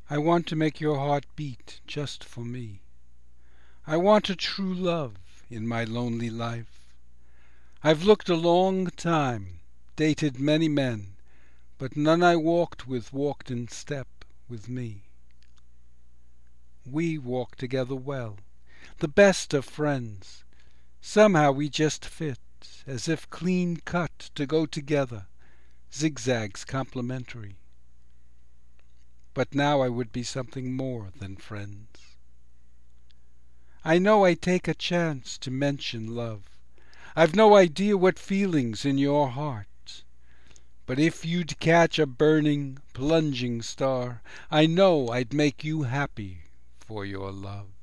I want to make your heart beat just for me. I want a true love in my lonely life. I've looked a long time, dated many men, but none I walked with walked in step with me. We walk together well, the best of friends. Somehow we just fit, as if clean cut to go together, zigzags complementary. But now I would be something more than friends. I know I take a chance to mention love. I've no idea what feeling's in your heart. But if you'd catch a burning, plunging star, I know I'd make you happy for your love.